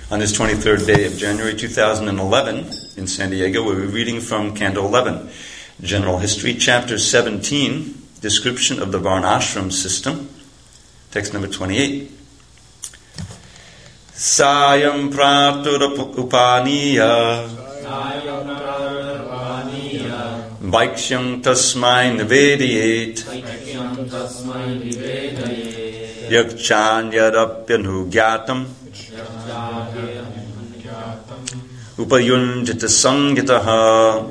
On this 23rd day of January 2011 in San Diego, we'll be reading from Canto 11, General History, Chapter 17, Description of the Varnashram System, text number 28. Sayam praturupaniya Vaikshyam tasmai nivediyet Yakchanyarapyanu gyatam Upayunjita sangyataha.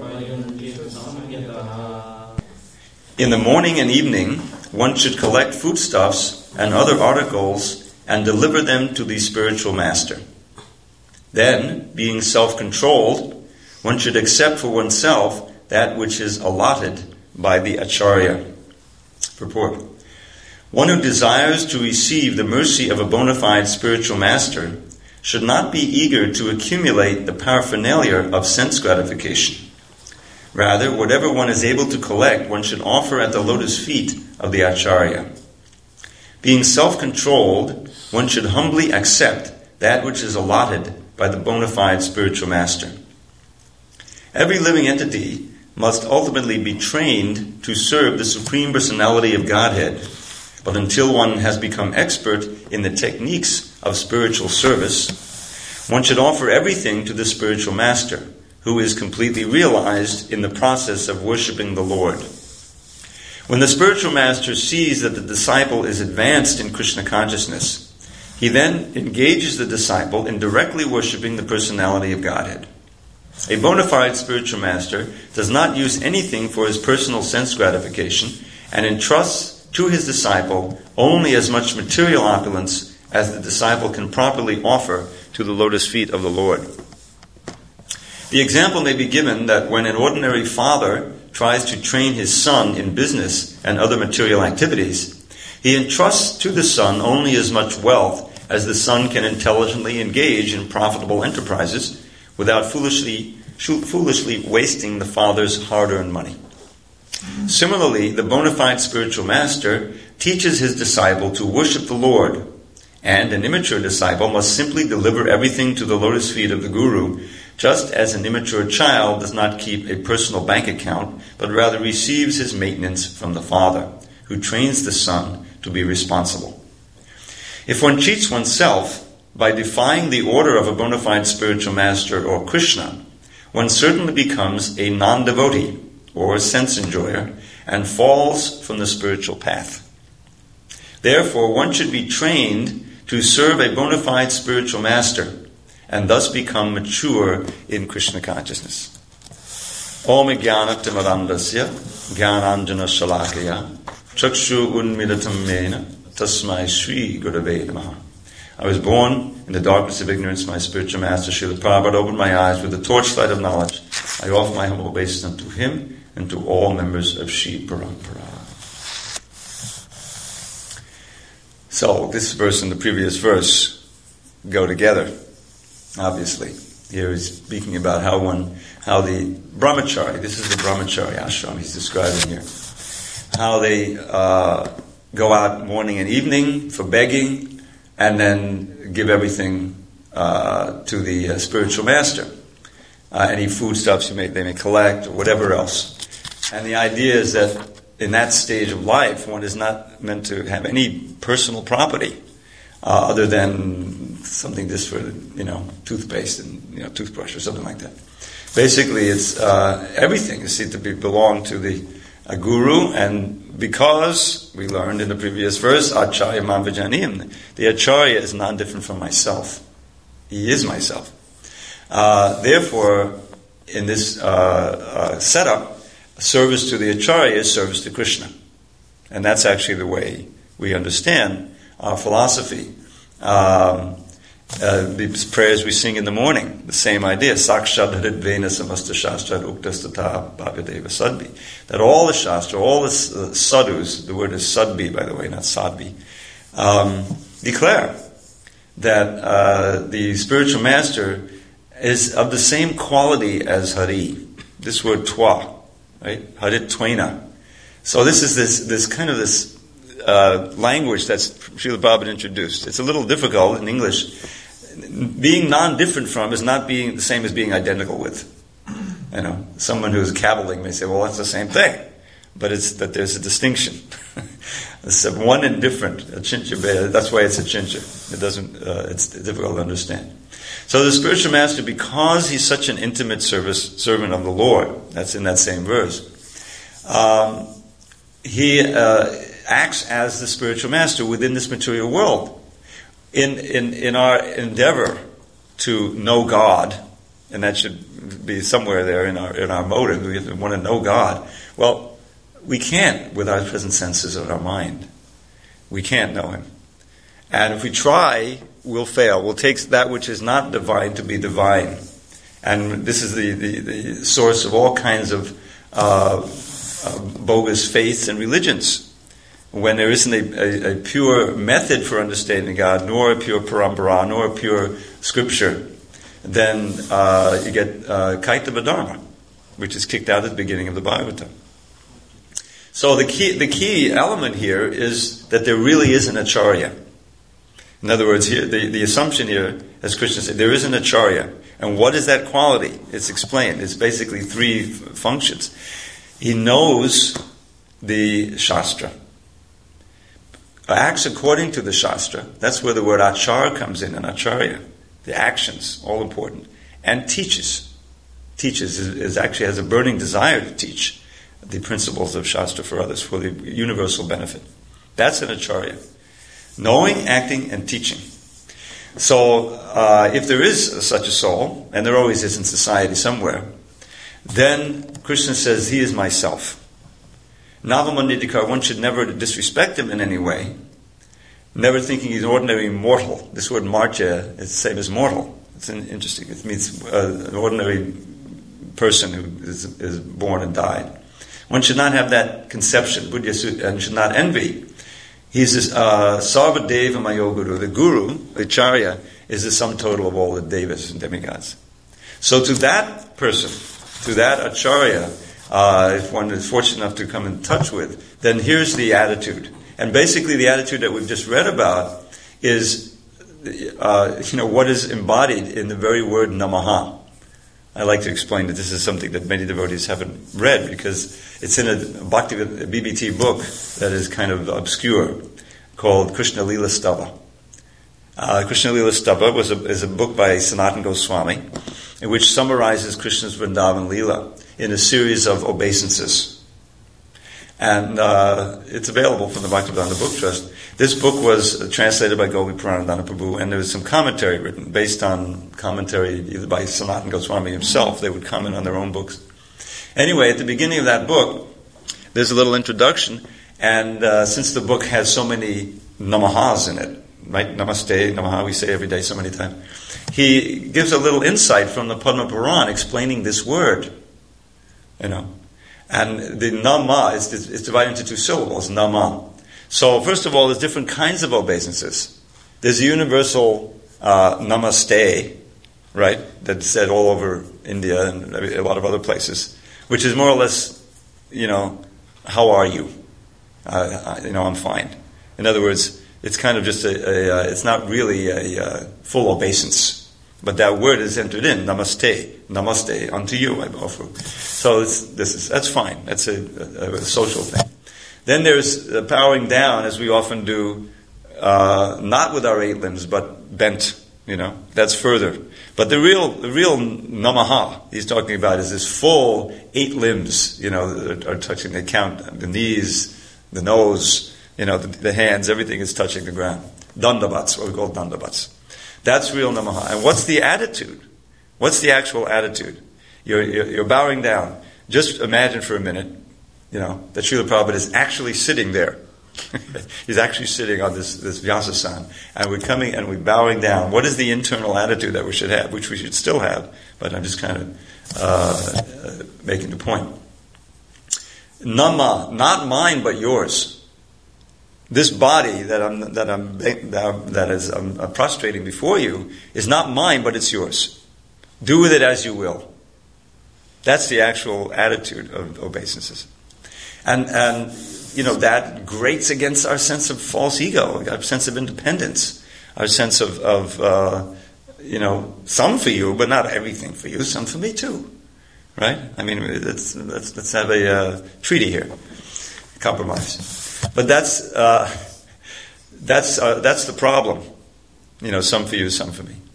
In the morning and evening, one should collect foodstuffs and other articles and deliver them to the spiritual master. Then, being self-controlled, one should accept for oneself that which is allotted by the Acharya. Purport. One who desires to receive the mercy of a bona fide spiritual master should not be eager to accumulate the paraphernalia of sense gratification. Rather, whatever one is able to collect, one should offer at the lotus feet of the Acharya. Being self-controlled, one should humbly accept that which is allotted by the bona fide spiritual master. Every living entity must ultimately be trained to serve the Supreme Personality of Godhead, but until one has become expert in the techniques of spiritual service, one should offer everything to the spiritual master, who is completely realized in the process of worshipping the Lord. When the spiritual master sees that the disciple is advanced in Krishna consciousness, he then engages the disciple in directly worshipping the personality of Godhead. A bona fide spiritual master does not use anything for his personal sense gratification and entrusts to his disciple only as much material opulence as the disciple can properly offer to the lotus feet of the Lord. The example may be given that when an ordinary father tries to train his son in business and other material activities, he entrusts to the son only as much wealth as the son can intelligently engage in profitable enterprises without foolishly wasting the father's hard-earned money. Similarly, the bona fide spiritual master teaches his disciple to worship the Lord, and an immature disciple must simply deliver everything to the lotus feet of the Guru, just as an immature child does not keep a personal bank account, but rather receives his maintenance from the father, who trains the son to be responsible. If one cheats oneself by defying the order of a bona fide spiritual master or Krishna, one certainly becomes a non-devotee, or a sense enjoyer, and falls from the spiritual path. Therefore, one should be trained to serve a bona fide spiritual master, and thus become mature in Krishna consciousness. Om Jnana-timirandasya Jnananjana Shalakaya Chakshu Unmilatam Mena Tasmai Shri Gurave Namaha. I was born in the darkness of ignorance. My spiritual master, Srila Prabhupada, opened my eyes with the torchlight of knowledge. I offer my humble obeisance unto him and to all members of Shri Parampara. So, this verse and the previous verse go together, obviously. Here he's speaking about how the brahmachari, this is the brahmachari ashram he's describing here, how they go out morning and evening for begging, and then give everything to the spiritual master. Any foodstuffs they may collect, or whatever else. And the idea is that in that stage of life, one is not meant to have any personal property other than something just for, toothpaste and, toothbrush or something like that. Basically, it's everything is seen to belong to the guru, and because we learned in the previous verse, Acharya Mam Vijaniyam, the Acharya is non-different from myself. He is myself. Therefore, in this setup, service to the Acharya is service to Krishna. And that's actually the way we understand our philosophy. The prayers we sing in the morning, the same idea. Sakshad Hridvena Samasta Shastra Uktastata Bhavyadeva Sadbi. That all the Shastra, all the sadhus, the word is sadbi, by the way, not sadbi, declare that the spiritual master is of the same quality as Hari. This word twa, right? Harit Twaina. So this is this kind of language that's Srila Prabhupada introduced. It's a little difficult in English. being non-different from is not being the same as being identical with. Someone who's cavilling may say, well, that's the same thing. But it's that there's a distinction. It's one and different. A chincha, that's why it's a chincha. It doesn't. It's difficult to understand. So the spiritual master, because he's such an intimate servant of the Lord, that's in that same verse, he acts as the spiritual master within this material world. In our endeavor to know God, and that should be somewhere there in our motive, we want to know God. Well, we can't with our present senses of our mind. We can't know Him. And if we try, we'll fail. We'll take that which is not divine to be divine. And this is the source of all kinds of bogus faiths and religions. When there isn't a pure method for understanding God, nor a pure parampara, nor a pure scripture, then you get Kaitava Dharma, which is kicked out at the beginning of the Bhagavatam. So the key element here is that there really is an acharya. In other words, here the assumption here, as Krishna said, there is an acharya. And what is that quality? It's explained. It's basically three functions. He knows the Shastra, acts according to the Shastra. That's where the word achar comes in, an acharya. The actions, all important. And teaches. Actually has a burning desire to teach the principles of Shastra for others, for the universal benefit. That's an acharya. Knowing, acting, and teaching. So, if there is such a soul, and there always is in society somewhere, then Krishna says, he is myself. Navamandidikar, one should never disrespect him in any way, never thinking he's an ordinary mortal. This word marja is the same as mortal. It's interesting. It means an ordinary person who is born and died. One should not have that conception, and should not envy. He's this Sarvadeva Mayoguru. The guru, the acharya, is the sum total of all the devas and demigods. So to that person, to that acharya, if one is fortunate enough to come in touch with, then here's the attitude. And basically the attitude that we've just read about is, what is embodied in the very word namaha. I like to explain that this is something that many devotees haven't read because it's in a Bhakti BBT book that is kind of obscure called Krishna Lila Stava. Krishna Lila Stava is a book by Sanatana Goswami in which summarizes Krishna's Vrindavan Lila in a series of obeisances. And it's available from the Bhaktivedanta Book Trust. This book was translated by Gopi Puranadana Prabhu, and there was some commentary written based on commentary either by Sanatana Goswami himself. They would comment on their own books. Anyway, at the beginning of that book, there's a little introduction, and since the book has so many namahas in it, right? Namaste, namaha, we say every day so many times. He gives a little insight from the Padma Puran explaining this word, And the nama is divided into two syllables, nama. So first of all, there's different kinds of obeisances. There's a universal namaste, right, that's said all over India and a lot of other places, which is more or less, how are you? I'm fine. In other words, it's kind of just it's not really a full obeisance. But that word is entered in, namaste, unto you I offer. So that's fine. That's a social thing. Then there's bowing down, as we often do, not with our 8 limbs, but bent. That's further. But the real namaha he's talking about is this full 8 limbs. That are touching. They count the knees, the nose, the hands. Everything is touching the ground. Dandavats, what we call dandavats. That's real namaha. And what's the attitude? What's the actual attitude? You're bowing down. Just imagine for a minute, that Srila Prabhupada is actually sitting there. He's actually sitting on this Vyasasan. And we're coming and we're bowing down. What is the internal attitude that we should have, which we should still have, but I'm just kind of making the point. Nama, not mine but yours. This body that I'm prostrating before you is not mine, but it's yours. Do with it as you will. That's the actual attitude of obeisances, and that grates against our sense of false ego, our sense of independence, our sense of some for you, but not everything for you. Some for me too, right? I mean, let's have a treaty here, compromise. But that's the problem. Some for you, some for me.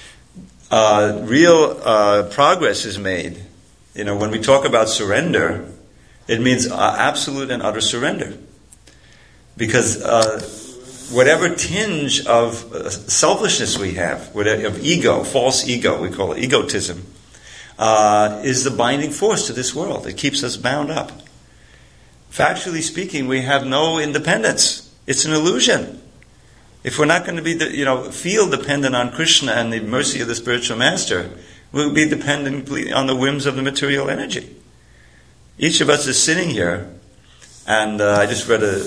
Real progress is made. When we talk about surrender, it means absolute and utter surrender. Because whatever tinge of selfishness we have, of ego, false ego, we call it egotism, is the binding force to this world. It keeps us bound up. Factually speaking, we have no independence. It's an illusion. If we're not going to be, feel dependent on Krishna and the mercy of the spiritual master, we'll be dependent on the whims of the material energy. Each of us is sitting here, and I just read a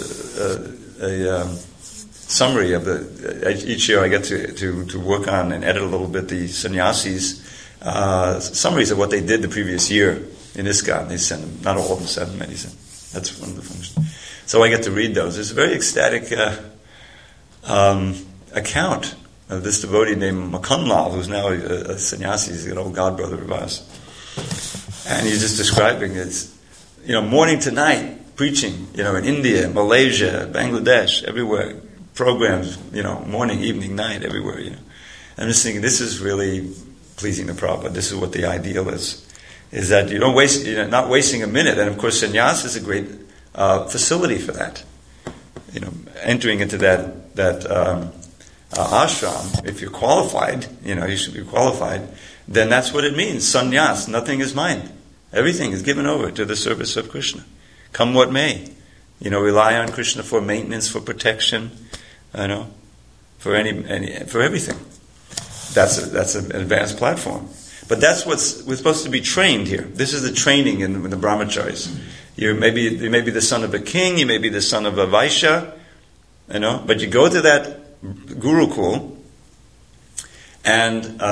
summary of each year I get to work on and edit a little bit the sannyasis, summaries of what they did the previous year in ISKCON. They send them, not all of them send them, many send. That's one of the functions. So I get to read those. It's a very ecstatic account of this devotee named Makanlal, who's now a sannyasi. He's an old godbrother of ours. And he's just describing his, morning to night preaching, in India, Malaysia, Bangladesh, everywhere. Programs, morning, evening, night, everywhere, I'm just thinking, this is really pleasing to Prabhupada. This is what the ideal is that you don't waste, not wasting a minute. And of course, sannyas is a great facility for that. Entering into that ashram, if you're qualified, you should be qualified, then that's what it means. Sannyas, nothing is mine. Everything is given over to the service of Krishna. Come what may. Rely on Krishna for maintenance, for protection, for everything. That's an advanced platform. But that's we're supposed to be trained here. This is the training in the brahmacharis. You may be the son of a king, you may be the son of a vaishya, but you go to that gurukul, and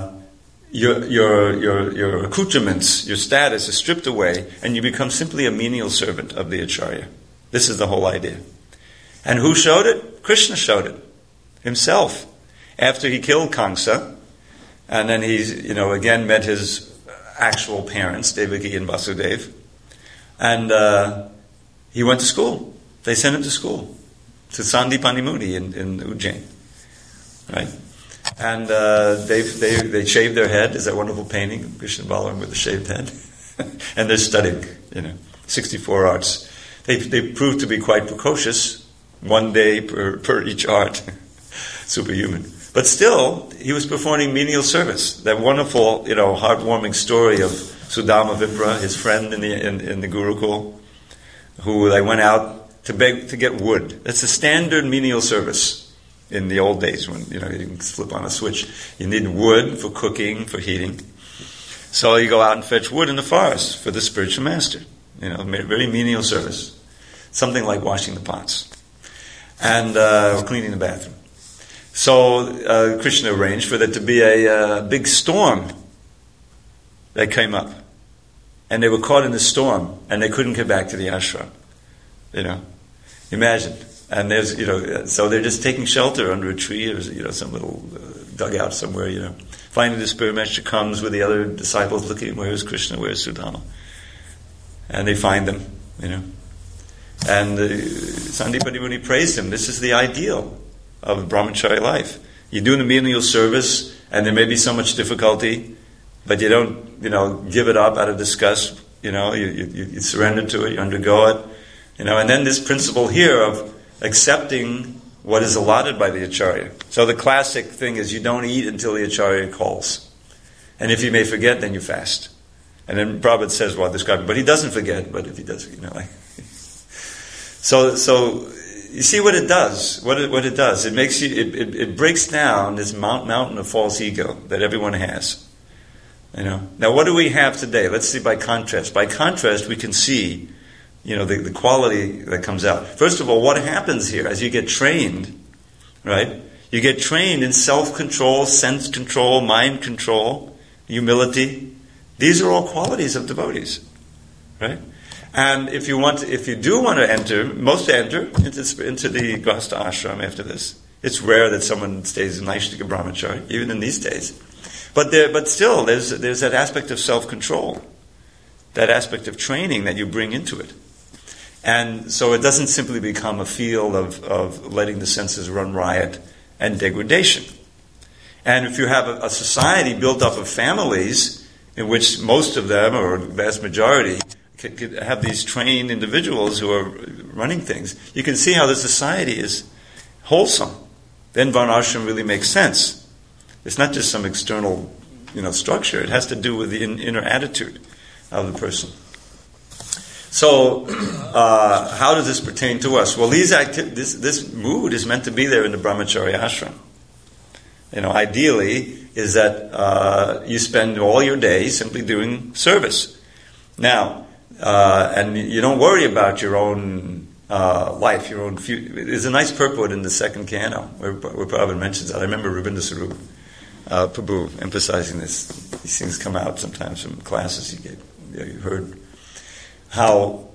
your accoutrements, your status is stripped away, and you become simply a menial servant of the acharya. This is the whole idea. And who showed it? Krishna showed it himself. After he killed Kamsa, and then he, again met his actual parents, Devaki and Vasudeva, and he went to school. They sent him to school, to Sandipani Muni in Ujjain, right? And they shaved their head. Is that wonderful painting of Krishna and Balaram with the shaved head? And they're studying, 64 arts. They proved to be quite precocious, 1 day per each art, superhuman. But still, he was performing menial service. That wonderful, heartwarming story of Sudama Vipra, his friend in the Gurukul, who they went out to beg to get wood. That's a standard menial service in the old days when you can flip on a switch. You need wood for cooking, for heating. So you go out and fetch wood in the forest for the spiritual master. Very menial service. Something like washing the pots and or cleaning the bathroom. So Krishna arranged for there to be a big storm that came up. And they were caught in the storm, and they couldn't get back to the ashram. Imagine. And there's, so they're just taking shelter under a tree or, some little dugout somewhere, Finally the spirit master comes with the other disciples looking, where's Krishna, where's Sudama? And they find them, And Sandipani Muni praised him. This is the ideal of brahmachari life. You do the menial service, and there may be so much difficulty, but you don't, give it up out of disgust. You surrender to it, you undergo it. And then this principle here of accepting what is allotted by the acharya. So the classic thing is you don't eat until the acharya calls. And if you may forget, then you fast. And then Prabhupada says, describe it. But he doesn't forget, but if he does, So you see what it does. What it does. It makes you. It breaks down this mountain of false ego that everyone has. Now, what do we have today? Let's see by contrast. By contrast, we can see, the quality that comes out. First of all, what happens here as you get trained, right? You get trained in self-control, sense control, mind control, humility. These are all qualities of devotees, right? And if you do want to enter, most enter into the Grahastha ashram after this. It's rare that someone stays Naishnika brahmachari, even in these days. But still, there's that aspect of self-control, that aspect of training that you bring into it. And so it doesn't simply become a field of letting the senses run riot and degradation. And if you have a society built up of families in which most of them, or the vast majority, could have these trained individuals who are running things, you can see how the society is wholesome. Then Varnashram really makes sense. It's not just some external, structure. It has to do with the inner attitude of the person. So, how does this pertain to us? Well, this mood is meant to be there in the brahmacharya ashram. Ideally, is that you spend all your day simply doing service. Now, and you don't worry about your own life, your own future. There's a nice purport in the second canto where Prabhupada mentions that. I remember Rabindra Sarup Prabhu emphasizing this. These things come out sometimes from classes you heard. How,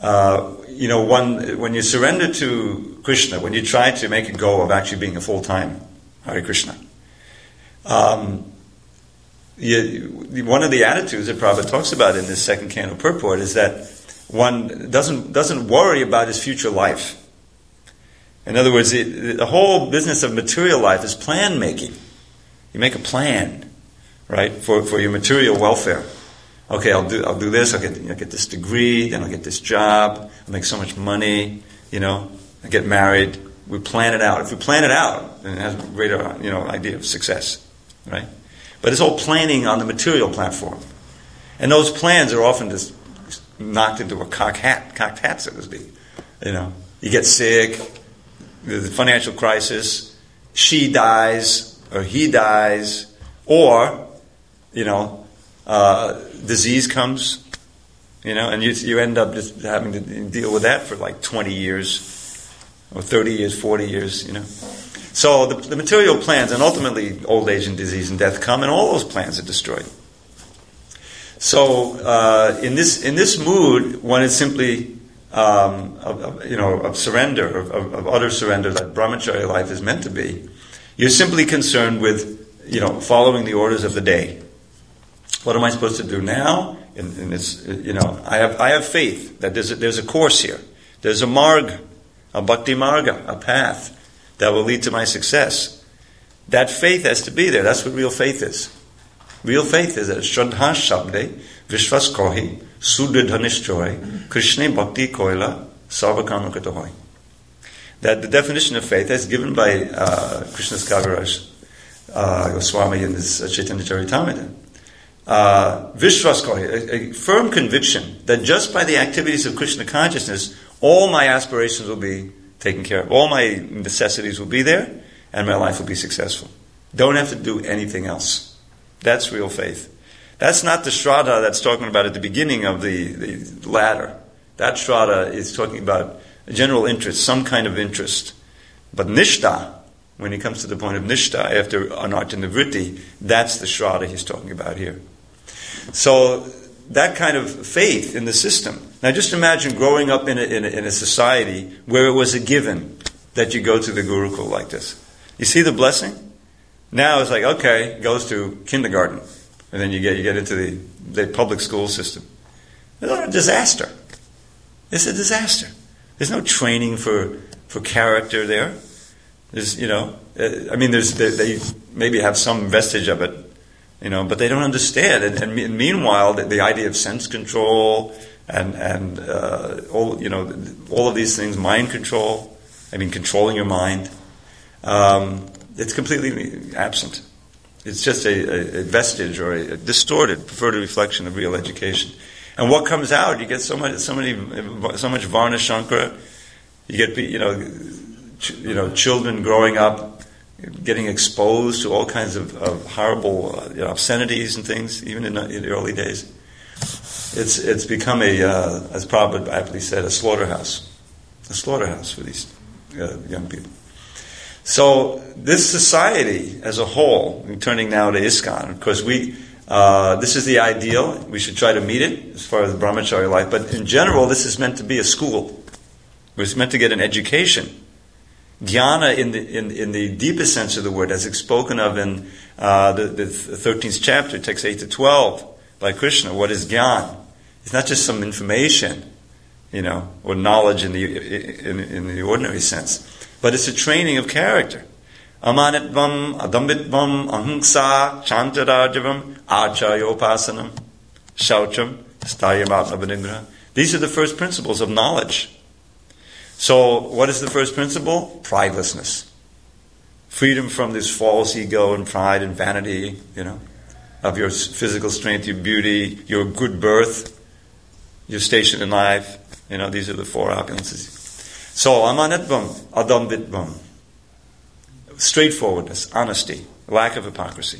when you surrender to Krishna, when you try to make a go of actually being a full-time Hare Krishna, one of the attitudes that Prabhupada talks about in this second canto purport is that one doesn't worry about his future life. In other words, the whole business of material life is plan making. You make a plan, right, for your material welfare. Okay, I'll do this. I'll get this degree. Then I'll get this job. I'll make so much money. I get married. We plan it out. If we plan it out, then it has a greater idea of success, right? But it's all planning on the material platform, and those plans are often just knocked into a cocked hat, so to speak. You get sick. There's a financial crisis. She dies. Or he dies, or, disease comes, and you end up just having to deal with that for like 20 years, or 30 years, 40 years, So the material plans, and ultimately old age and disease and death come, and all those plans are destroyed. So in this mood, one is simply of surrender, of utter surrender that brahmacharya life is meant to be. You're simply concerned with, following the orders of the day. What am I supposed to do now? In this, I have faith that there's a course here. There's a marg, a bhakti marga, a path that will lead to my success. That faith has to be there. That's what real faith is. Real faith is that Shraddha Shabde, Vishwas Kohi, Sudridhanishchoy, Krishna Bhakti Koila, Sarvakarma Katohoi. That the definition of faith is given by Krishnadas Kaviraj Goswami in his Chaitanya Charitamrita. Vishwas Kohi, a firm conviction that just by the activities of Krishna consciousness, all my aspirations will be taken care of. All my necessities will be there, and my life will be successful. Don't have to do anything else. That's real faith. That's not the Shraddha that's talking about at the beginning of the ladder. That Shraddha is talking about a general interest, some kind of interest. But Nishta, when he comes to the point of Nishta, after Anartha-nivritti, that's the Shraddha he's talking about here. So that kind of faith in the system. Now just imagine growing up in a society where it was a given that you go to the Gurukul like this. You see the blessing? Now it's like, okay, it goes to kindergarten. And then you get into the public school system. It's a disaster. It's a disaster. There's no training for character there. There's, they maybe have some vestige of it, but they don't understand. And meanwhile, the idea of sense control and all of these things, mind control, controlling your mind, it's completely absent. It's just a vestige or a distorted, perverted reflection of real education. And what comes out? You get so much Varna Shankara. You get children growing up, getting exposed to all kinds of horrible obscenities and things, even in the early days. It's become as Prabhupada aptly said, a slaughterhouse for these young people. So this society as a whole, turning now to ISKCON, of course this is the ideal. We should try to meet it as far as the brahmacharya life. But in general, this is meant to be a school. We're meant to get an education Jnana in the deepest sense of the word, as it's spoken of in the 13th chapter, text 8 to 12, by Krishna. What is jnana? It's not just some information, or knowledge in the ordinary sense, but it's a training of character. Amanitvam, adambitvam, ahimsa, chantarajavam, achayopasanam, shaucham, sthayamatmavanigraha. These are the first principles of knowledge. So, what is the first principle? Pridelessness. Freedom from this false ego and pride and vanity, of your physical strength, your beauty, your good birth, your station in life. These are the four opulences. So, amanitvam, adambitvam. Straightforwardness, honesty, lack of hypocrisy.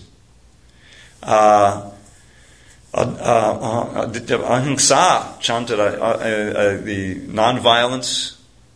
Ahimsa, chantara, the non-violence,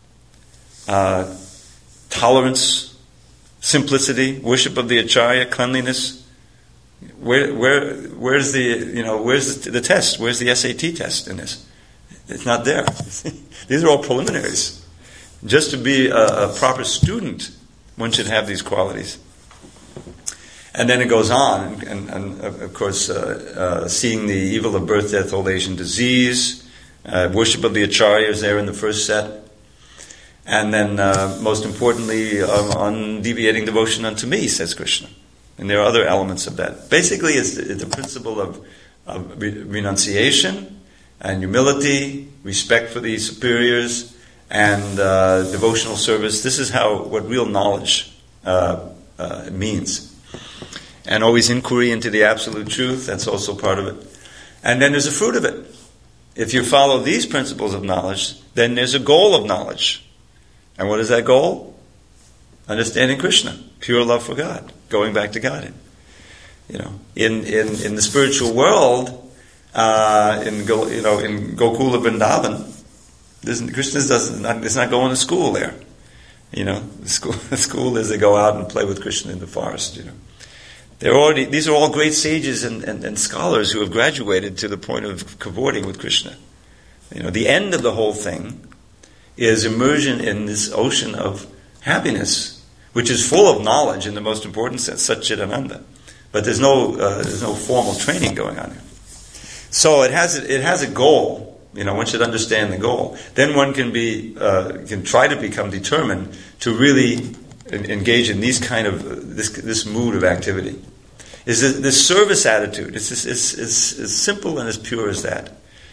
tolerance, simplicity, worship of the acharya, cleanliness. Where's the test? Where's the SAT test in this? It's not there. These are all preliminaries. Just to be a proper student, one should have these qualities. And then it goes on, and of course, seeing the evil of birth, death, old age, and disease, worship of the acharya is there in the first set. And then, most importantly, undeviating devotion unto me, says Krishna. And there are other elements of that. Basically, it's the principle of renunciation and humility, respect for the superiors, and devotional service. This is what real knowledge means. And always inquiry into the absolute truth, that's also part of it. And then there's a fruit of it. If you follow these principles of knowledge, then there's a goal of knowledge. And what is that goal? Understanding Krishna, pure love for God, going back to Godhead. In the spiritual world, in Gokula Vrindavan, Krishna is not going to school there. The school is they go out and play with Krishna in the forest. These are all great sages and scholars who have graduated to the point of cavorting with Krishna. The end of the whole thing is immersion in this ocean of happiness, which is full of knowledge in the most important sense, Satchidananda. But there's no formal training going on here. So it has a goal. One should understand the goal. Then one can try to become determined to really engage in these kind of this mood of activity. Is this service attitude? It's as simple and as pure as that.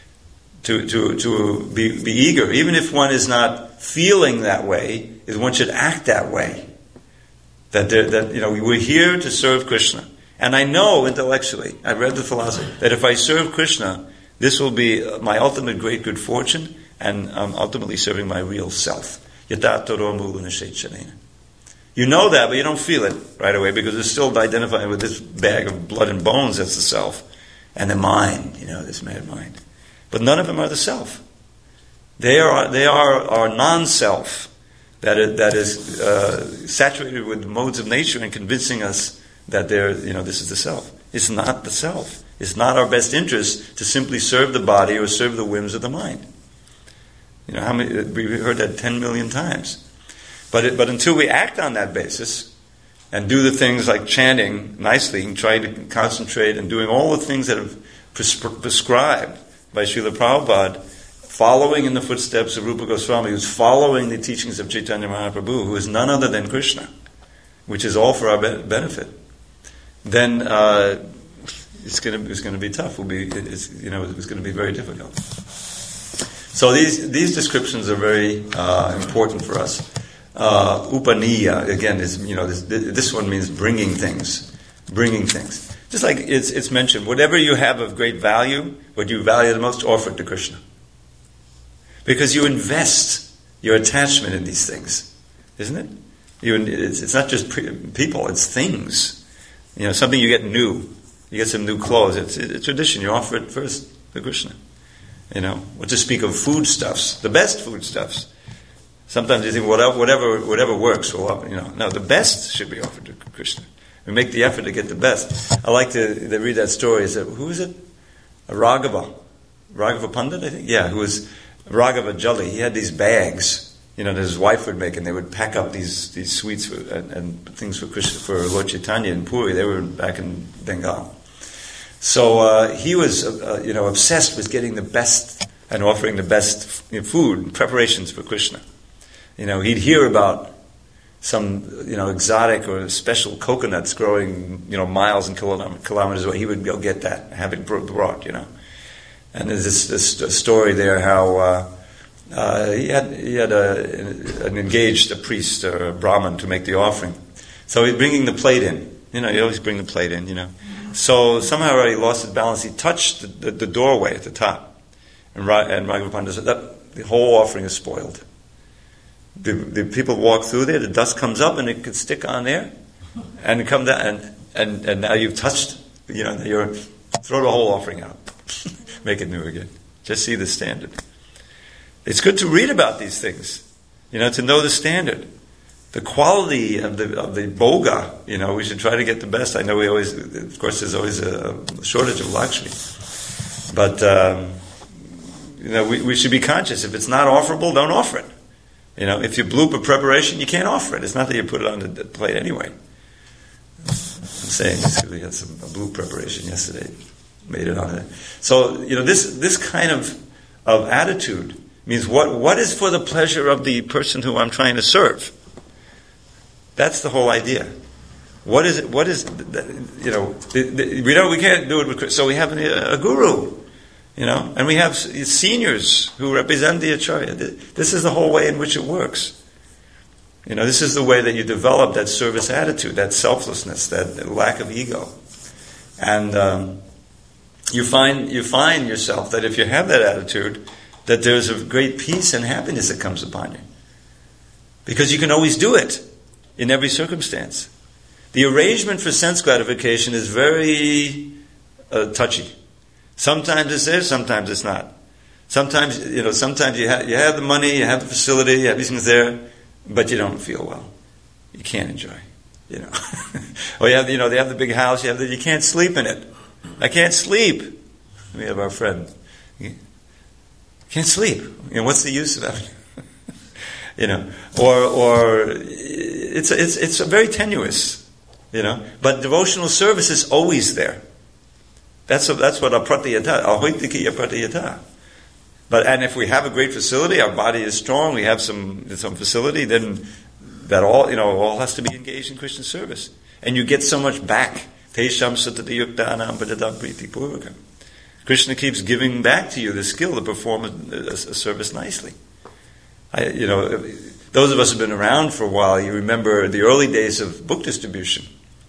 To be eager, even if one is not feeling that way, is one should act that way. That we're here to serve Krishna, and I know intellectually, I've read the philosophy that if I serve Krishna, this will be my ultimate great good fortune, and I'm ultimately serving my real self. You know that, but you don't feel it right away because it's still identifying with this bag of blood and bones that's the self, and the mind, this mad mind. But none of them are the self. They are our non-self that is saturated with the modes of nature and convincing us that this is the self. It's not the self. It's not our best interest to simply serve the body or serve the whims of the mind. We've heard that 10 million times. But until we act on that basis and do the things like chanting nicely and trying to concentrate and doing all the things that are prescribed by Srila Prabhupada, following in the footsteps of Rupa Goswami, who's following the teachings of Chaitanya Mahaprabhu, who is none other than Krishna, which is all for our benefit, then it's going to be tough. It's going to be very difficult. So these descriptions are very important for us. Upaniya again is this one means bringing things. Just like it's mentioned, whatever you have of great value, what you value the most, offer it to Krishna. Because you invest your attachment in these things, isn't it? It's not just people, it's things. Something you get new. You get some new clothes. It's a tradition. You offer it first to Krishna. What to speak of foodstuffs, the best foodstuffs. Sometimes you think whatever works. No, the best should be offered to Krishna. We make the effort to get the best. I like to read that story. Who is it? Raghava Pandit, I think. Yeah, who was Raghava Jolly. He had these bags that his wife would make, and they would pack up these sweets and things for Krishna, for Lord Chaitanya in Puri. They were back in Bengal. So he was, obsessed with getting the best and offering the best food preparations for Krishna. He'd hear about some, exotic or special coconuts growing, miles and kilometers away. He would go get that, have it brought, And there's this story there how he had a priest or a Brahmin to make the offering. So he's bringing the plate in. You always bring the plate in, So somehow he lost his balance. He touched the doorway at the top. And Raghuva Pandit said, the whole offering is spoiled. The people walk through there, the dust comes up and it could stick on there and it come down and now you've touched, you're throw the whole offering out. Make it new again. Just see the standard. It's good to read about these things, to know the standard. The quality of the boga, we should try to get the best. I know of course there's always a shortage of Lakshmi. But, we should be conscious. If it's not offerable, don't offer it. If you bloop a preparation, you can't offer it. It's not that you put it on the plate anyway. I'm saying we had a bloop preparation yesterday. Made it on it. So, this kind of attitude means what is for the pleasure of the person who I'm trying to serve? That's the whole idea. What is it? What is, we can't do it with, so we have a guru, and we have seniors who represent the acharya. This is the whole way in which it works. This is the way that you develop that service attitude, that selflessness, that lack of ego. And you find yourself that if you have that attitude, that there's a great peace and happiness that comes upon you. Because you can always do it in every circumstance. The arrangement for sense gratification is very touchy. Sometimes it's there, sometimes it's not. Sometimes you have the money, you have the facility, everything's there, but you don't feel well. You can't enjoy. Or they have the big house, you can't sleep in it. I can't sleep. We have our friend. Can't sleep. What's the use of that? Or it's a very tenuous, But devotional service is always there. That's what apratiyata, ahoitikya pratiyata. And if we have a great facility, our body is strong, we have some facility, then that all has to be engaged in Krishna service, and you get so much back. Tesham satatiyuktanam padadam priti purvakam. Krishna keeps giving back to you the skill to perform a service nicely. Those of us who have been around for a while, you remember the early days of book distribution.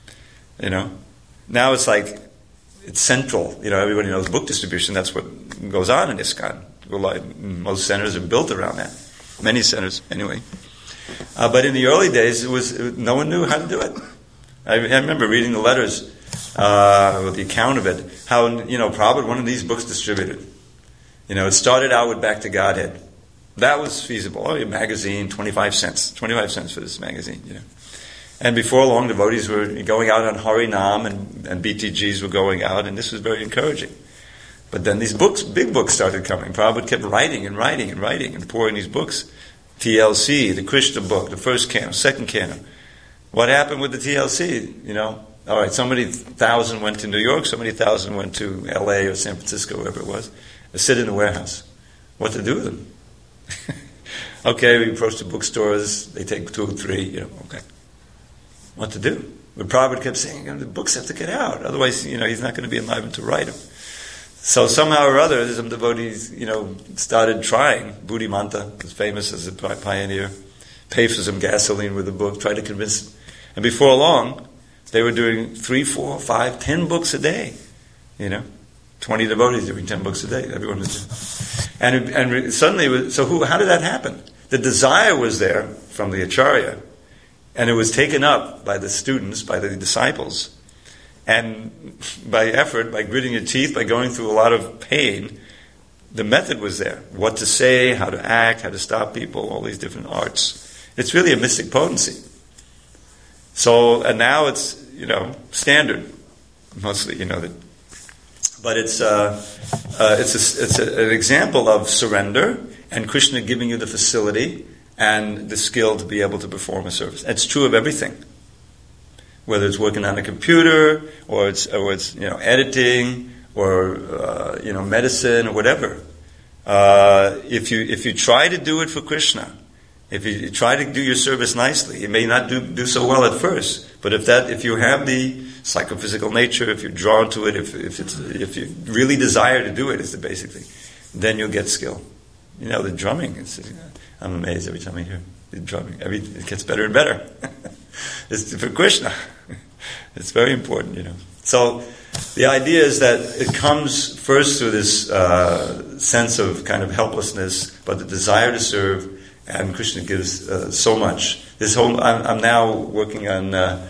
Now it's like, it's central. Everybody knows book distribution. That's what goes on in ISKCON. Most centers are built around that. Many centers, anyway. But in the early days, no one knew how to do it. I remember reading the letters with the account of it, how, Prabhupada, one of these books distributed. It started out with Back to Godhead. That was feasible. A magazine, 25 cents. 25 cents for this magazine, And before long, devotees were going out on Harinam and BTGs were going out, and this was very encouraging. But then these big books started coming. Prabhupada kept writing and pouring these books. TLC, the Krishna book, the first canon, second canon. What happened with the TLC? All right, so many thousand went to New York, so many thousand went to LA or San Francisco, wherever it was. They sit in the warehouse. What to do with them? Okay, we approach the bookstores, they take 2 or 3, okay. What to do? But Prabhupada kept saying, the books have to get out, otherwise, he's not going to be enlivened to write them. So somehow or other, some devotees, started trying. Buddhimanta was famous as a pioneer. Paid for some gasoline with the book, tried to convince them. And before long, they were doing 3, 4, 5, 10 books a day. 20 devotees doing 10 books a day. Everyone was doing. And suddenly, how did that happen? The desire was there from the acharya, and it was taken up by the students, by the disciples. And by effort, by gritting your teeth, by going through a lot of pain, the method was there. What to say, how to act, how to stop people, all these different arts. It's really a mystic potency. So, and now it's, standard. Mostly, but it's an example of surrender and Krishna giving you the facility and the skill to be able to perform a service. It's true of everything. Whether it's working on a computer, or it's editing, or medicine, or whatever. If you try to do it for Krishna, if you try to do your service nicely, you may not do so well at first. But if you have the psychophysical nature, if you're drawn to it, if you really desire to do it, is the basic thing, then you'll get skill. The drumming. I'm amazed every time I hear the drumming. It gets better and better. It's for Krishna. It's very important, So the idea is that it comes first through this sense of kind of helplessness, but the desire to serve, and Krishna gives so much. I'm now working on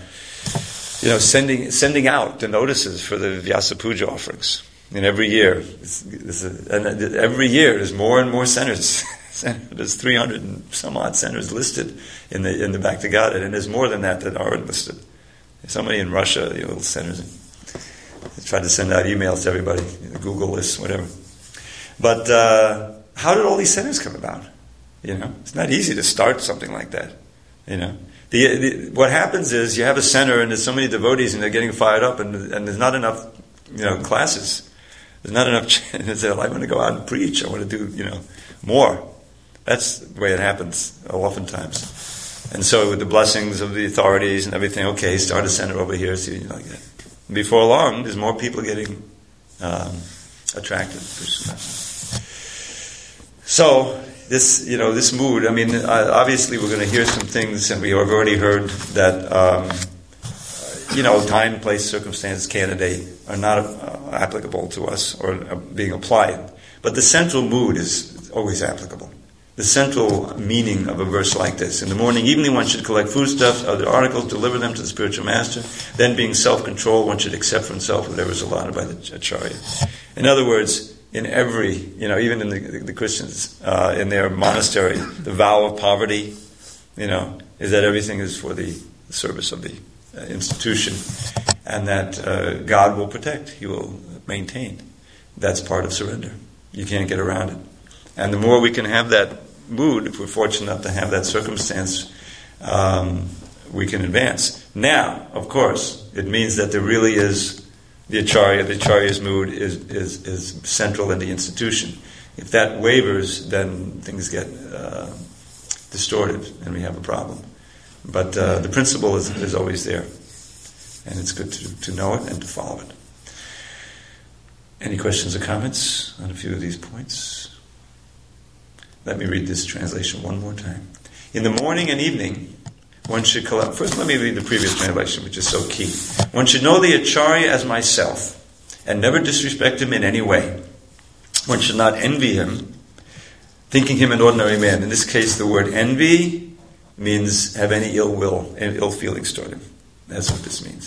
sending out the notices for the Vyasa Puja offerings. And every year, every year there's more and more centers. There's 300 and some odd centers listed in the Bhakti Gada, and there's more than that aren't listed. There's so many in Russia, little centers. They try to send out emails to everybody, Google lists, whatever. But how did all these centers come about? It's not easy to start something like that. What happens is you have a center and there's so many devotees and they're getting fired up and there's not enough, classes. There's not enough. They say, I want to go out and preach. I want to do, more. That's the way it happens oftentimes. And so with the blessings of the authorities and everything, okay, start a center over here, see, like that. Before long, there's more people getting attracted. So this mood. Obviously, we're going to hear some things, and we have already heard that time, place, circumstance, candidate are not applicable to us or are being applied. But the central mood is always applicable. The central meaning of a verse like this: in the morning, evening, one should collect foodstuffs, other articles, deliver them to the spiritual master. Then, being self-controlled, one should accept for himself whatever is allotted by the acharya. In other words, in every, even in the Christians, in their monastery, the vow of poverty, is that everything is for the service of the institution, and that God will protect, He will maintain. That's part of surrender. You can't get around it. And the more we can have that mood, if we're fortunate enough to have that circumstance, we can advance. Now, of course, it means that there really is the acharya's mood is central in the institution. If that wavers, then things get distorted and we have a problem. But the principle is always there. And it's good to know it and to follow it. Any questions or comments on a few of these points? Let me read this translation one more time. In the morning and evening, one should collect... First, let me read the previous translation, which is so key. One should know the acharya as myself, and never disrespect him in any way. One should not envy him, thinking him an ordinary man. In this case, the word envy means have any ill will and ill feelings toward him. That's what this means.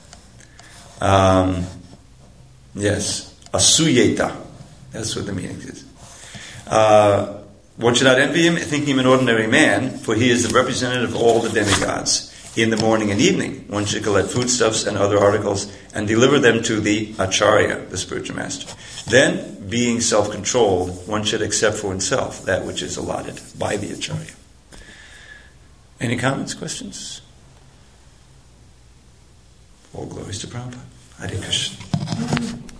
Yes, asuyeta. That's what the meaning is. One should not envy him, thinking him an ordinary man, for he is the representative of all the demigods. In the morning and evening, one should collect foodstuffs and other articles and deliver them to the acharya, the spiritual master. Then, being self-controlled, one should accept for himself that which is allotted by the acharya. Any comments, questions? All glories to Prabhupada. Hare Krishna.